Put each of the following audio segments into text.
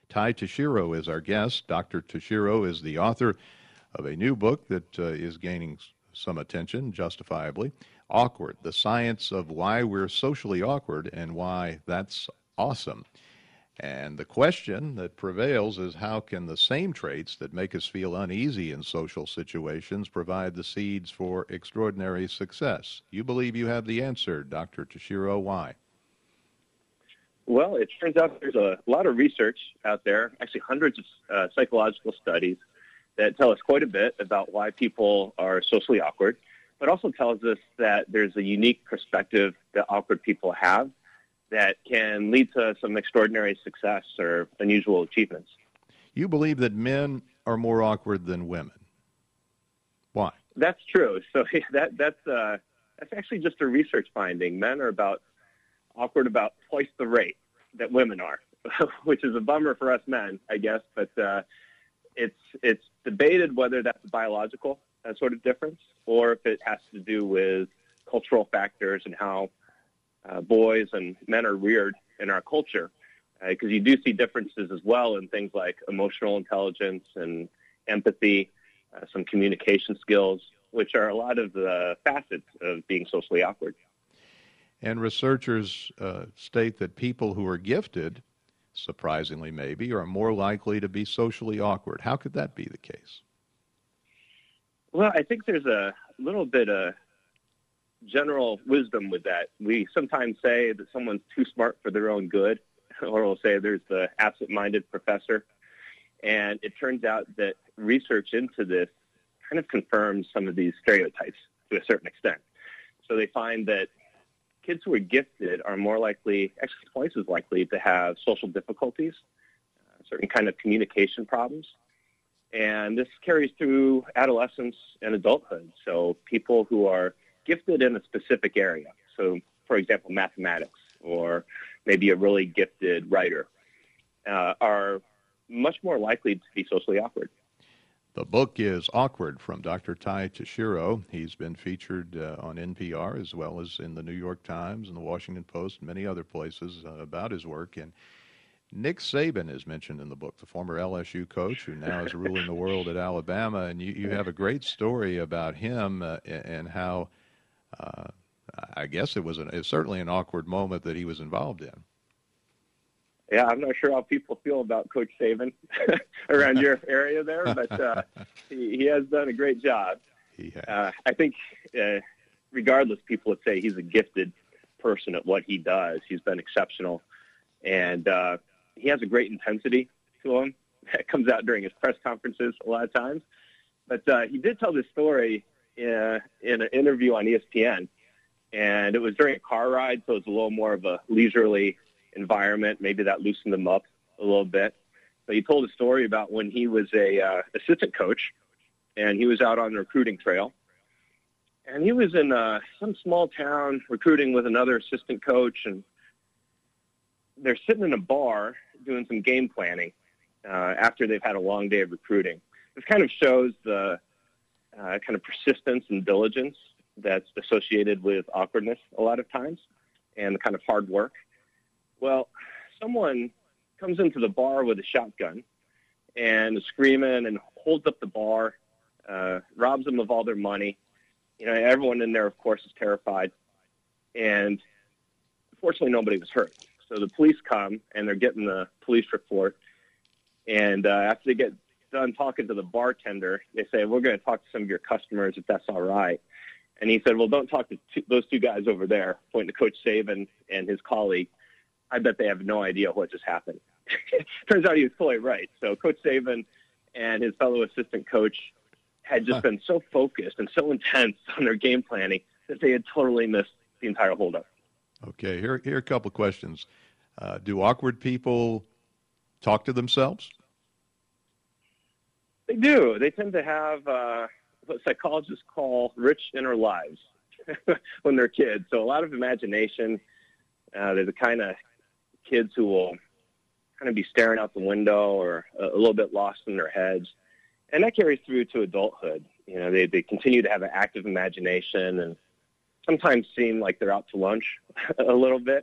Ty Tashiro is our guest. Dr. Tashiro is the author of a new book that is gaining some attention, justifiably. Awkward, the science of why we're socially awkward and why that's awesome. And the question that prevails is, how can the same traits that make us feel uneasy in social situations provide the seeds for extraordinary success? You believe you have the answer, Dr. Tashiro. Why? Well, it turns out there's a lot of research out there, actually hundreds of psychological studies that tell us quite a bit about why people are socially awkward, but also tells us that there's a unique perspective that awkward people have that can lead to some extraordinary success or unusual achievements. You believe that men are more awkward than women. Why? That's true. So that's actually just a research finding. Men are awkward about twice the rate that women are, which is a bummer for us men, I guess. But it's debated whether that's a biological sort of difference or if it has to do with cultural factors and how boys and men are reared in our culture, because you do see differences as well in things like emotional intelligence and empathy, some communication skills, which are a lot of the facets of being socially awkward. And researchers state that people who are gifted, surprisingly maybe, are more likely to be socially awkward. How could that be the case? Well, I think there's a little bit of general wisdom with that. We sometimes say that someone's too smart for their own good, or we'll say there's the absent-minded professor. And it turns out that research into this kind of confirms some of these stereotypes to a certain extent. So they find that kids who are gifted are more likely, actually twice as likely, to have social difficulties, certain kind of communication problems. And this carries through adolescence and adulthood. So people who are gifted in a specific area, so for example, mathematics, or maybe a really gifted writer, are much more likely to be socially awkward. The book is Awkward from Dr. Ty Tashiro. He's been featured on NPR as well as in the New York Times and the Washington Post and many other places about his work. And Nick Saban is mentioned in the book, the former LSU coach who now is ruling the world at Alabama. And you have a great story about him and how I guess it was certainly an awkward moment that he was involved in. Yeah, I'm not sure how people feel about Coach Saban around your area there, but he has done a great job. He has. I think regardless, people would say he's a gifted person at what he does. He's been exceptional, and he has a great intensity to him that comes out during his press conferences a lot of times. But he did tell this story in an interview on ESPN, and it was during a car ride, so it was a little more of a leisurely environment. Maybe that loosened him up a little bit. But he told a story about when he was a assistant coach, and he was out on the recruiting trail. And he was in some small town recruiting with another assistant coach, and they're sitting in a bar doing some game planning after they've had a long day of recruiting. This kind of shows the kind of persistence and diligence that's associated with awkwardness a lot of times, and the kind of hard work. Well, someone comes into the bar with a shotgun and is screaming and holds up the bar, robs them of all their money. You know, everyone in there, of course, is terrified. And fortunately, nobody was hurt. So the police come, and they're getting the police report. And after they get done talking to the bartender, they say, we're going to talk to some of your customers if that's all right. And he said, well, don't talk to those two guys over there, pointing to Coach Saban and his colleague. I bet they have no idea what just happened. Turns out he was totally right. So Coach Saban and his fellow assistant coach had just been so focused and so intense on their game planning that they had totally missed the entire holdup. Okay, here are a couple of questions. Do awkward people talk to themselves? They do. They tend to have what psychologists call rich inner lives when they're kids. So a lot of imagination. They're the kind of kids who will kind of be staring out the window or a little bit lost in their heads. And that carries through to adulthood. You know, they continue to have an active imagination and sometimes seem like they're out to lunch a little bit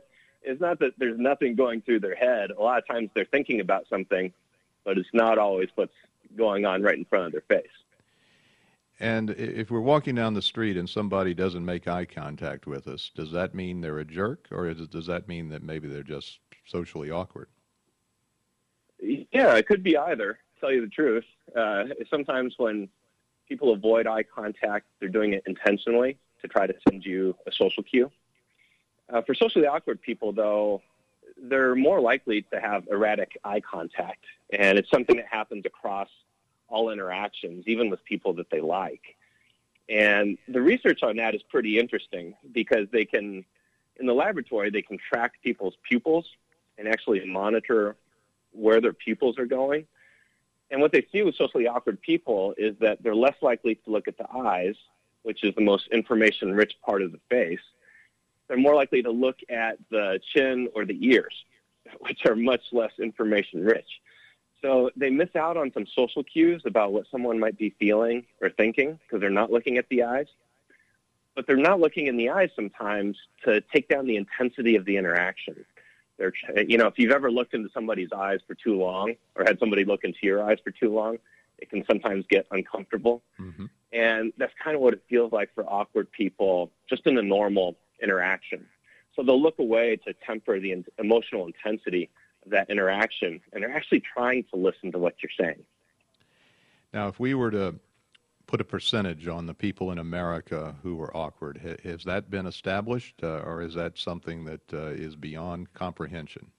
it's not that there's nothing going through their head. A lot of times they're thinking about something, but it's not always what's going on right in front of their face. And if we're walking down the street and somebody doesn't make eye contact with us, does that mean they're a jerk, or does that mean that maybe they're just socially awkward? Yeah, it could be either, to tell you the truth. Sometimes when people avoid eye contact, they're doing it intentionally to try to send you a social cue. For socially awkward people, though, they're more likely to have erratic eye contact, and it's something that happens across all interactions, even with people that they like. And the research on that is pretty interesting because they can, in the laboratory, they can track people's pupils and actually monitor where their pupils are going. And what they see with socially awkward people is that they're less likely to look at the eyes, which is the most information-rich part of the face. They're more likely to look at the chin or the ears, which are much less information-rich. So they miss out on some social cues about what someone might be feeling or thinking because they're not looking at the eyes. But they're not looking in the eyes sometimes to take down the intensity of the interaction. If you've ever looked into somebody's eyes for too long or had somebody look into your eyes for too long, it can sometimes get uncomfortable. Mm-hmm. And that's kind of what it feels like for awkward people just in the normal interaction. So they'll look away to temper the emotional intensity of that interaction, and they're actually trying to listen to what you're saying. Now, if we were to put a percentage on the people in America who are awkward, has that been established, or is that something that is beyond comprehension?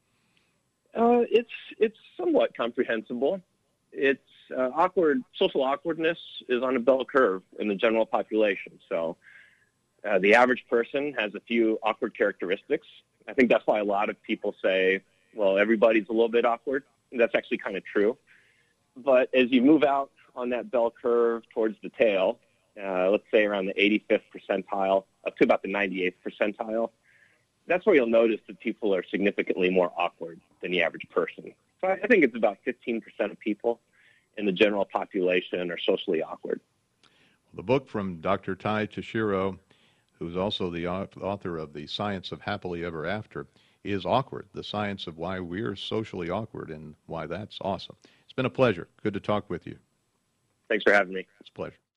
It's somewhat comprehensible. It's social awkwardness is on a bell curve in the general population. So the average person has a few awkward characteristics. I think that's why a lot of people say, well, everybody's a little bit awkward. And that's actually kind of true. But as you move out on that bell curve towards the tail, let's say around the 85th percentile up to about the 98th percentile, that's where you'll notice that people are significantly more awkward than the average person. So I think it's about 15% of people in the general population are socially awkward. The book from Dr. Ty Tashiro, who's also the author of The Science of Happily Ever After, is Awkward, the science of why we're socially awkward and why that's awesome. It's been a pleasure. Good to talk with you. Thanks for having me. It's a pleasure.